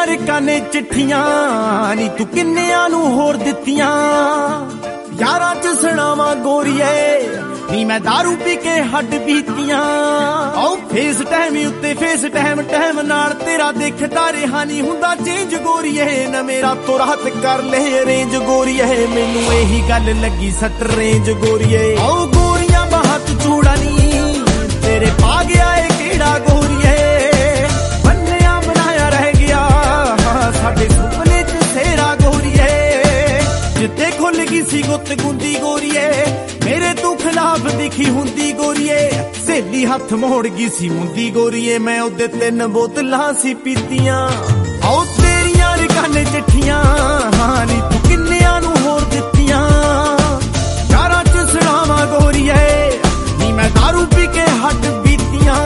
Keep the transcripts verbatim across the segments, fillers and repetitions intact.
ਤੇਰੀਆਂ ਰਕਾਨੇ ਚਿੱਠੀਆਂ ਨੀ ਤੂੰ ਕਿੰਨਿਆਂ ਨੂੰ ਹੋਰ ਦਿੱਤੀਆਂ। ਯਾਰਾਂ ਚ ਸੁਣਾਵਾਂ ਗੋਰੀਏ ਨੀ ਮੈਂ ਦਾਰੂ ਪੀ ਕੇ ਹੱਡ ਬੀਤੀਆਂ। ਆਓ ਫੇਸ ਟਾਈਮ ਉੱਤੇ ਫੇਸ ਟਾਈਮ ਟਾਈਮ ਨਾਲ ਤੇਰਾ ਦੇਖਦਾ ਰਿਹਾ ਨੀ ਹੁੰਦਾ ਚੇਂਜ ਗੋਰੀਏ। ਨਾ ਮੇਰਾ ਤੋਂ ਰਾਤ ਕਰ ਲੈ ਅਰੇਂਜ ਗੋਰੀਏ, ਮੈਨੂੰ ਇਹੀ ਗੱਲ ਲੱਗੀ ਸੱਟ ਰੇਂਜ ਗੋਰੀਏ। ਆਓ ਗੋਰੀਆਂ ਬਾਹਤ ਚੂੜਾ ਨੀ ਤੇਰੇ ਪਾ ਗਿਆ ਏ ਕਿਹੜਾ ਗੋਰੀਏ। ਬੰਨਿਆ ਬਣਾਇਆ ਰਹਿ ਗਿਆ ਸਾਡੇ ਸੁਪਨੇ ਚ ਤੇਰਾ ਗੋਰੀਏ। ਜਿੱਤੇ ਖੁੱਲ ਗਈ ਸੀ ਗੁੱਤ ਗੁੰਦੀ ਗੋਰੀਏ, ਮੇਰੇ ਤੂੰ ਖਿਲਾਫ ਦਿਖੀ ਹੁੰਦੀ ਗੋਰੀਏ। ਸਹੇਲੀ ਹੱਥ ਮੋੜ ਗਈ ਸੀ ਮੁੰਦੀ ਗੋਰੀਏ, ਮੈਂ ਉਹਦੇ ਤਿੰਨ ਬੋਤਲਾਂ ਸੀ ਪੀਤੀਆਂ। ਆਓ ਤੇਰੀਆਂ ਰਕਾਨੇ ਚਿੱਠੀਆਂ ਹਾਂ ਨੀ ਤੂੰ ਕਿੰਨਿਆਂ ਨੂੰ ਹੋਰ ਦਿੱਤੀਆਂ। ਯਾਰਾਂ ਚ ਸੁਣਾਵਾਂ ਗੋਰੀਏ ਨੀ ਮੈਂ ਦਾਰੂ ਪੀ ਕੇ ਹੱਡ ਬੀਤੀਆਂ।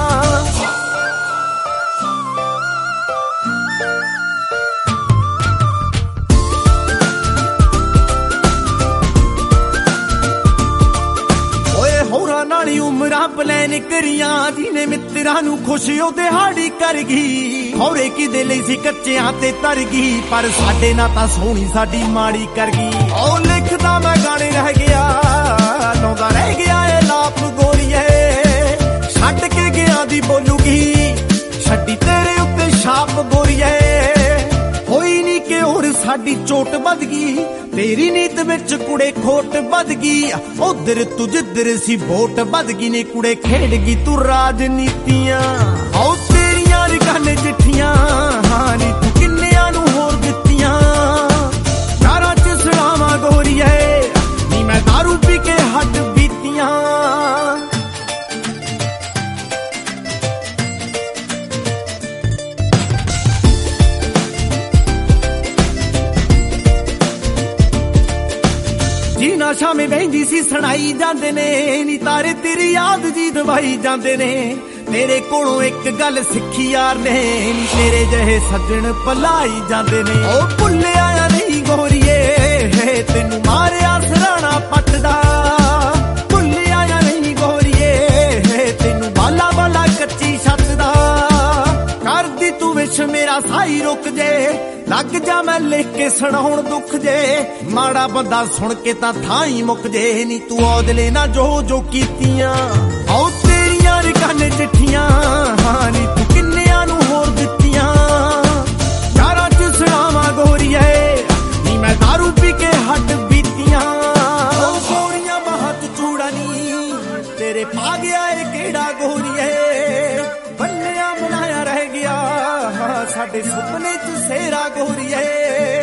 ਨਾਲੀ ਉਮਰਾਂ ਪਲੈਨ ਕਰੀਆਂ, ਜਿਹਨੇ ਮਿੱਤਰਾਂ ਨੂੰ ਖੁਸ਼ ਉਹ ਦਿਹਾੜੀ ਕਰ ਗਈ। ਖੌਰੇ ਕਿਦੇ ਲਈ ਸੀ ਕੱਚਿਆਂ ਤੇ ਤਰ ਗਈ, ਪਰ ਸਾਡੇ ਨਾਲ ਤਾਂ ਸੋਹਣੀ ਸਾਡੀ ਮਾੜੀ ਕਰ ਗਈ। ਉਹ ਲਿਖਦਾ ਮੈਂ ਗਾਣੇ ਰਹਿ ਗਿਆ ਲਾਉਂਦਾ ਰਹਿ ਗਿਆ ਏ ਲਾਪ ਗੋਰੀਏ। ਛੱਡ ਕੇ ਗਿਆ ਦੀ ਬੋਲੂਗੀ ਛੱਡੀ ਤੇਰੇ ਉੱਤੇ ਛਾਪ ਗੋਰੀਏ। ਹੋਈ ਨੀ ਕਿ ਹੋਰ ਸਾਡੀ ਚੋਟ ਵੱਧ ਗਈ, ਤੇਰੀ ਨੀਤ ਵਿੱਚ ਕੁੜੇ ਖੋਟ ਵੱਧ ਗਈ। ਉਧਰ ਤੂੰ ਜਿੱਧਰ ਸੀ ਵੋਟ ਵੱਧ ਗਈ ਨੇ ਕੁੜੇ ਖੇਡ ਗਈ ਤੂੰ ਰਾਜਨੀਤੀਆਂ। ਆਓ ਤੇਰੀਆਂ ਰਕਾਨੇ ਚਿੱਠੀਆਂ ਹਾਂ ਨੀ ਤੂੰ ਕਿੰਨਿਆਂ ਨੂੰ ਹੋਰ ਦਿੱਤੀਆਂ। ਯਾਰਾਂ ਚ ਸੁਣਾਵਾਂ ਗੋਰੀਏ ਨੀ ਮੈਂ ਦਾਰੂ ਪੀ ਕੇ ਹੱਡ ਬੀਤੀਆਂ। ਜੀਨਾ ਸ਼ਾਮੇ ਬਹਿੰਦੀ ਸੀ ਸੁਣਾਈ ਜਾਂਦੇ ਨੇ ਨੀ ਤਾਰੇ ਤੇਰੀ ਯਾਦ ਜੀ ਦਵਾਈ ਜਾਂਦੇ ਨੇ। ਤੇਰੇ ਕੋਲੋਂ ਇੱਕ ਗੱਲ ਸਿੱਖੀ ਯਾਰ ਨੇ ਨੀ ਤੇਰੇ ਜਿਹੇ ਸੱਜਣ ਭਲਾਈ ਜਾਂਦੇ ਨੇ। ਉਹ ਭੁੱਲਿਆ ਆ ਨਹੀਂ ਗੋਰੀਏ ਤੈਨੂੰ ਮਾਰਿਆ ਸਰਾਣਾ ਪੱਟਦਾ। ਭੁੱਲਿਆ ਆ ਨਹੀਂ ਗੋਰੀਏ ਤੈਨੂੰ ਬਾਲਾ ਬਾਲਾ ਕੱਚੀ ਛੱਤ ਦਾ। ਕਰਦੀ ਤੂੰ ਵਿਸ਼ ਮੇਰਾ ਸਾਈ ਰੁਕ ਜੇ, ਲੱਗ ਜਾ ਮੈਂ ਲਿਖ ਕੇ ਸੁਣਾਉਣ ਦੁੱਖ ਜੇ। ਮਾੜਾ ਬੰਦਾ ਸੁਣ ਕੇ ਤਾਂ ਥਾਂ ਹੀ ਮੁੱਕ ਜੇ, ਨੀ ਤੂੰ ਔਦਲੇ ਨਾ ਜੋ ਜੋ ਕੀਤੀਆਂ। ਆਓ ਤੇਰੀਆਂ ਰਕਾਨੇ ਚਿੱਠੀਆਂ ਹਾਂ ਨੀ ਤੂੰ ਕਿੰਨਿਆਂ ਨੂੰ ਹੋਰ ਦਿੱਤੀਆਂ। ਯਾਰਾਂ ਚ ਸੁਣਾਵਾਂ ਗੋਰੀਏ ਨੀ ਮੈਂ ਦਾਰੂ ਪੀ ਕੇ ਹੱਡ ਬੀਤੀਆਂ। ਉਹ ਗੋਰੀਆਂ ਬਾਹਤ ਚੂੜਾ ਨੀ ਤੇਰੇ ਪਾ ਗਿਆ ਏ ਕਿਹੜਾ ਗੋਰੀਏ। ਬੰਨਿਆ ਬਣਾਇਆ ਰਹਿ ਗਿਆ ਸਾਡੇ ਸੁਪਨੇ ਚ ਸੇਰਾ ਗੋਰੀਏ।